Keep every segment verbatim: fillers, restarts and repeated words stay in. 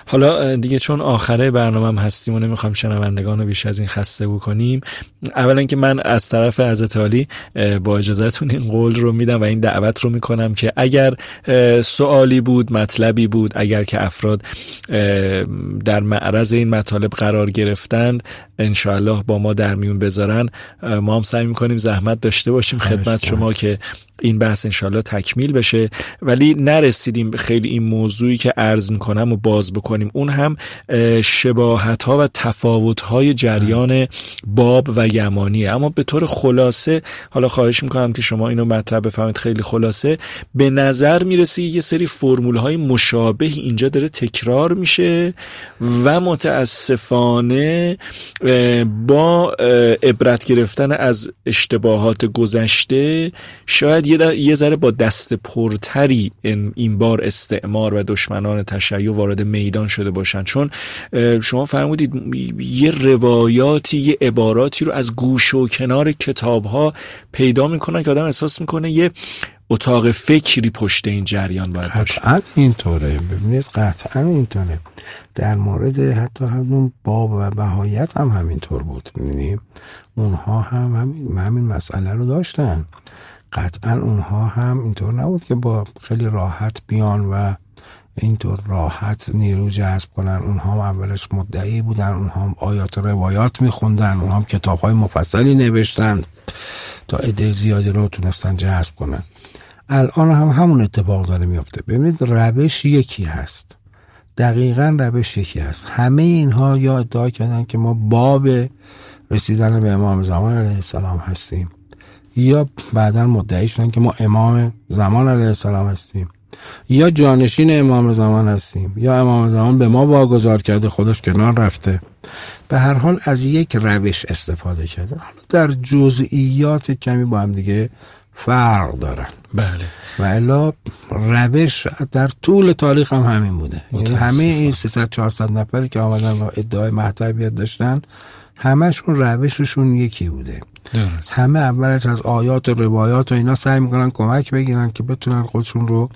حالا دیگه چون آخره برنامه هستیم و نمیخوام شنوندگان رو بیش از این خسته بکنیم، اولا که من از طرف حضرت عالی با اجازهتون این قول رو میدم و این دعوت رو میکنم که اگر سوالی بود، مطلبی بود، اگر که افراد در معرض این مطالب قرار گرفتند انشاءالله با ما در میون بذارن، ما هم سعی میکنیم زحمت داشته باشیم خدمت شما که این بحث انشالله تکمیل بشه. ولی نرسیدیم خیلی این موضوعی که عرض میکنم و باز بکنیم، اون هم شباهت ها و تفاوت های جریان باب و یمانیه. اما به طور خلاصه، حالا خواهش میکنم که شما اینو مطرح بفهمید خیلی خلاصه، به نظر میرسه یه سری فرمول های مشابه اینجا داره تکرار میشه و متاسفانه با عبرت گرفتن از اشتباهات گذشته شاید یه, یه ذره با دست پرتری این بار استعمار و دشمنان تشیع وارد میدان شده باشن. چون شما فرمودید یه روایاتی، یه عباراتی رو از گوشه و کنار کتاب‌ها پیدا میکنن که آدم احساس میکنه یه اتاق فکری پشت این جریان باید باشه. قطعا اینطوره، ببینید قطعا اینطوره. در مورد حتی همون باب و بهایت هم همینطور بود. می‌بینیم اونها هم همین, همین مسئله رو داشتن. قطعا اونها هم اینطور نبود که با خیلی راحت بیان و اینطور راحت نیرو جذب کنن. اونها هم اولش مدعی بودن، اونها هم آیات و روایات میخوندن، اونها هم کتاب‌های مفصلی نوشتن تا عده زیادی رو تونستن جذب کنن. الان هم همون اتفاق داره میفته. ببینید روش یکی هست، دقیقاً روش یکی هست. همه اینها یا ادعا کردن که ما باب رسیدن به امام زمان علیه السلام هستیم، یا بعداً مدعی شدن که ما امام زمان علیه السلام هستیم، یا جانشین امام زمان هستیم، یا امام زمان به ما واگذار کرده خودش کنار رفته. به هر حال از یک روش استفاده کرده. حالا در جزئیات کمی با هم دیگه فرق دارن. بله. و الا روش در طول تاریخ هم همین بوده. یعنی همه این سیصد چهارصد نفری که آمدن و ادعای مهدویت داشتن، همشون روششون یکی بوده. درست. همه اولش از آیات و روایات و اینا سعی میکنن کمک بگیرن که بتونن خودشون رو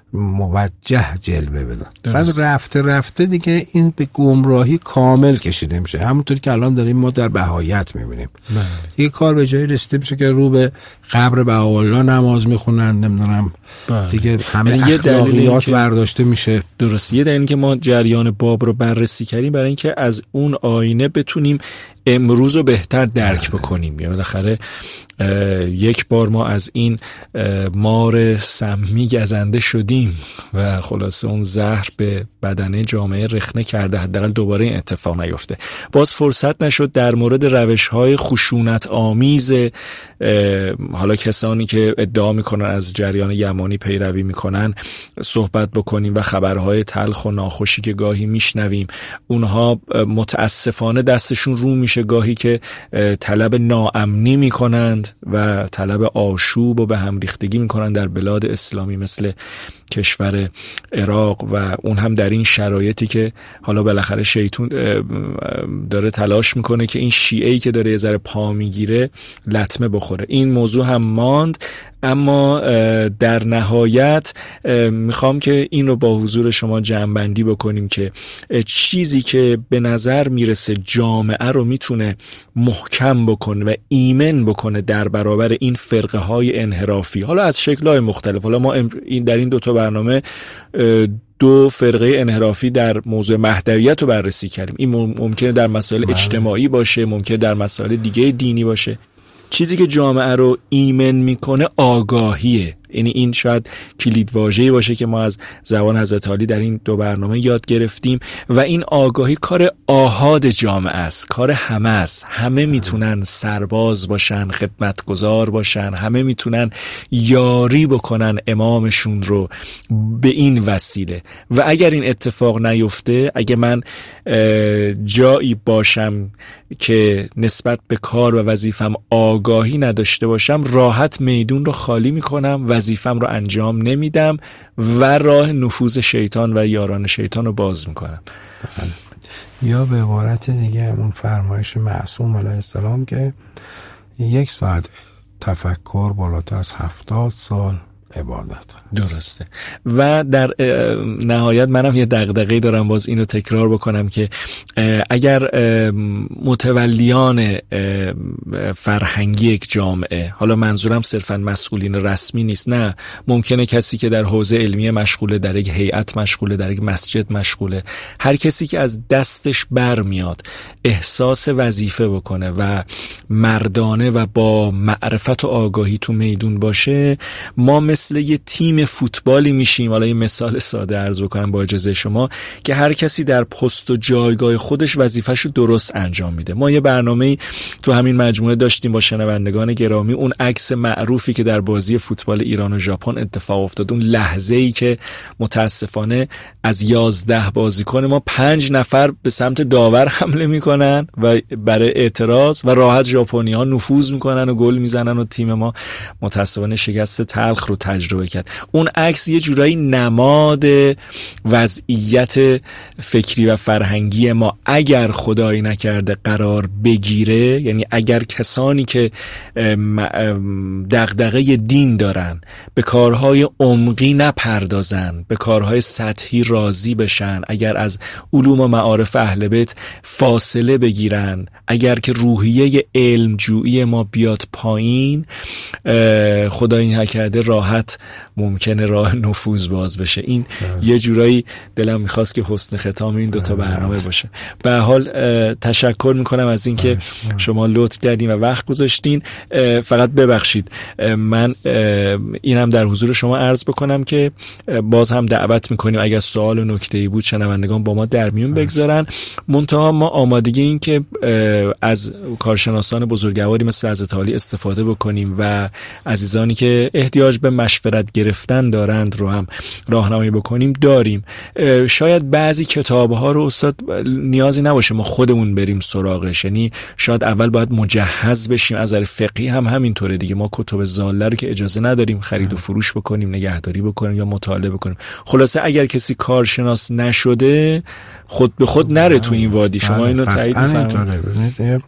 موجه جلوه بدن. بعد رفته رفته دیگه این به گمراهی کامل کشیده میشه، همونطوری که الان داریم ما در بهایت میبینیم. دیگه کار به جایی رسیده میشه که رو به قبر بهاءالله نماز میخونن، نمیدونم دیگه همه یعنی اخلاقیات برداشته میشه. درست. یه دلیلی که ما جریان باب رو بررسی کردیم برای اینکه از اون آینه بتونیم امروز رو بهتر درک بکنیم. یا بالاخره یک بار ما از این مار سمی گزنده شدیم و خلاصه اون زهر به بدنه جامعه رخنه کرده، حداقل دوباره این اتفاق نیفته. باز فرصت نشد در مورد روش‌های خشونت آمیز حالا کسانی که ادعا میکنن از جریان یمانی پیروی میکنن صحبت بکنیم و خبرهای تلخ و ناخوشی که گاهی میشنویم. اونها متاسفانه دستشون رو میشه گاهی که طلب ناامنی میکنند و طلب آشوب و به هم ریختگی میکنند در بلاد اسلامی مثل کشور عراق، و اون هم در این شرایطی که حالا بالاخره شیطون داره تلاش میکنه که این شیعه‌ای که داره یه ذره پا میگیره لطمه بخوره. این موضوع هم ماند، اما در نهایت میخوام که این رو با حضور شما جمع‌بندی بکنیم که چیزی که به نظر میرسه جامعه رو میتونه محکم بکنه و ایمن بکنه در برابر این فرقه های انحرافی، حالا از شکل‌های مختلف. حالا ما این در این دو تا برنامه دو فرقه انحرافی در موضوع مهدویت رو بررسی کردیم. این ممکنه در مسائل اجتماعی باشه، ممکنه در مسائل دیگه دینی باشه. چیزی که جامعه رو ایمن میکنه آگاهیه. یعنی این شاید کلید واژه‌ای باشه که ما از زبان حضرت عالی در این دو برنامه یاد گرفتیم، و این آگاهی کار آحاد جامعه است، کار همه است. همه میتونن سرباز باشن، خدمتگزار باشن، همه میتونن یاری بکنن امامشون رو به این وسیله. و اگر این اتفاق نیفته، اگه من جایی باشم که نسبت به کار و وظیفم آگاهی نداشته باشم، راحت میدون رو خالی میکنم، وظیفم رو انجام نمیدم و راه نفوذ شیطان و یاران شیطان رو باز میکنم. یا به عبارت دیگه اون فرمایش معصوم علیه السلام که یک ساعت تفکر بالاتر از هفتاد سال عبادت. درسته. و در نهایت منم یه دغدغه‌ای دارم باز اینو تکرار بکنم که اگر متولیان فرهنگی یک جامعه، حالا منظورم صرفا مسئولین رسمی نیست، نه، ممکنه کسی که در حوزه علمی مشغوله، در یک هیئت مشغوله، در یک مسجد مشغوله، هر کسی که از دستش برمیاد احساس وظیفه بکنه و مردانه و با معرفت و آگاهی تو میدون باشه، ما مثل یه تیم فوتبالی میشیم. حالا یه مثال ساده عرض بکنم با اجازه شما، که هر کسی در پست و جایگاه خودش وظیفه‌شو درست انجام میده. ما یه برنامه‌ای تو همین مجموعه داشتیم با شنوندگان گرامی، اون عکس معروفی که در بازی فوتبال ایران و ژاپن اتفاق افتاد، اون لحظه‌ای که متاسفانه از یازده بازیکن ما پنج نفر به سمت داور حمله میکنن و برای اعتراض و راحت ژاپنی‌ها نفوذ میکنن و گل میزنن و تیم ما متاسفانه شکست تلخ رو تجربه کرد. اون عکس یه جورایی نماد وضعیت فکری و فرهنگی ما اگر خدایی نکرده قرار بگیره، یعنی اگر کسانی که دغدغه دین دارن به کارهای عمقی نپردازن، به کارهای سطحی راضی بشن، اگر از علوم و معارف اهل بیت فاصله بگیرن، اگر که روحیه علمجویی ما بیاد پایین، خدایی نکرده راحت ممکنه راه نفوذ باز بشه. این ده. یه جورایی دلم میخواست که حسن ختام این دوتا برنامه باشه. به حال تشکر میکنم از اینکه شما لطف کردین و وقت گذاشتین. فقط ببخشید من اینم در حضور شما عرض بکنم که باز هم دعوت میکنیم اگر سوال و نکته‌ای بود شنوندگان با ما در میون بگذارن. منتها ما آمادگی این که از کارشناسان بزرگواری مثل حضرت عالی استفاده بکنیم و عزیزانی که احتیاج به مشورت گرفتن دارند رو هم راهنمایی بکنیم داریم. شاید بعضی کتاب‌ها رو استاد نیازی نباشه ما خودمون بریم سراغش، یعنی شاید اول باید مجهز بشیم. از نظر فقهی هم همینطوره دیگه، ما کتب ضاله رو که اجازه نداریم خرید و فروش بکنیم، نگهداری بکنیم یا مطالعه بکنیم. خلاصه اگر کسی کارشناس نشده خود به خود نره تو این وادی. شما اینو تایید می‌فرمایید؟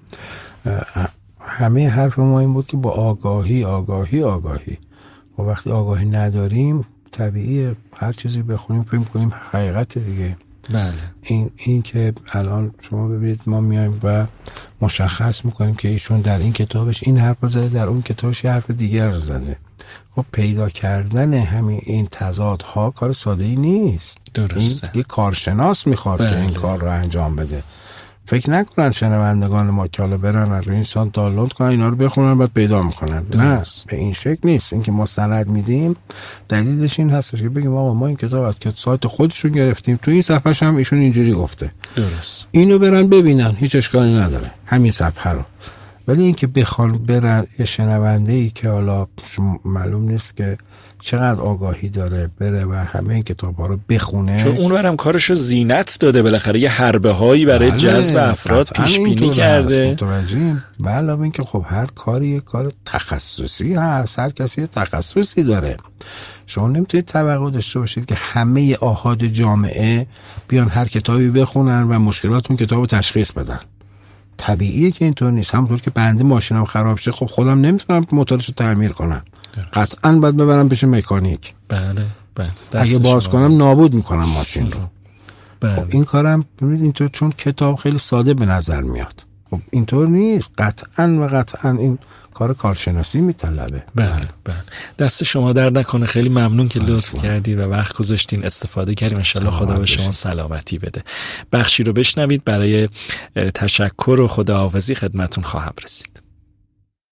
همه حرف ما این بود که با آگاهی آگاهی آگاهی و وقتی آگاهی نداریم طبیعیه هر چیزی بخونیم فکر کنیم حقیقت دیگه. بله. این این که الان شما ببینید ما میایم و مشخص میکنیم که ایشون در این کتابش این حرف زده، در اون کتابش یه حرف دیگر زده. خب پیدا کردن همین این تضادها کار ساده ای نیست. درسته. این یه کارشناس میخواد بله. که این کار رو انجام بده. فکر نکنن شنوندگان ما که حالا برن از روی اینسان دانلود کنن اینا رو بخونن بعد پیدا میکنن. نه، به این شکل نیست. این که ما سند میدیم دلیلش این هستش که بگیم آقا ما این کتاب از که سایت خودشون گرفتیم، تو این صفحه‌ش هم ایشون اینجوری گفته. درست. اینو برن ببینن، هیچ اشکالی نداره همین صفحه رو. ولی این که بخوان برن یه شنونده‌ای که حالا معلوم نیست که چقدر آگاهی داره بره و همه این کتاب‌ها رو بخونه، چون اون برم کارشو زینت داده، بالاخره یه حربه هایی برای جذب افراد پیش بینی کرده. متوجهیم. به علاوه این که خب هر کاری یه کار تخصصی هست، هر کسی یه تخصصی داره. شما نمیتونید توقع داشته باشید که همه آحاد جامعه بیان هر کتابی بخونن و مشکلات اون کتابو تشخیص بدن. طبیعیه که اینطور نیست. همونطور که بنده ماشینم خراب شه خب خودم نمیتونم موتورشو تعمیر کنم، قطعاً باید ببرم پیش مکانیک. بله بله. اگه باز کنم نابود میکنم ماشین رو. بله. خب این کارم ببینید اینطور، چون کتاب خیلی ساده به نظر میاد، خب اینطور نیست. قطعاً و قطعاً این کار کارشناسی میطلبه. بله بله. دست شما درد نکنه، خیلی ممنون که لطف کردی و وقت گذاشتین استفاده کردیم. ان شاءالله خدا به شما سلامتی بده. بخشی رو بشنوید برای تشکر و خداحافظی خدمتتون خواهم رسید.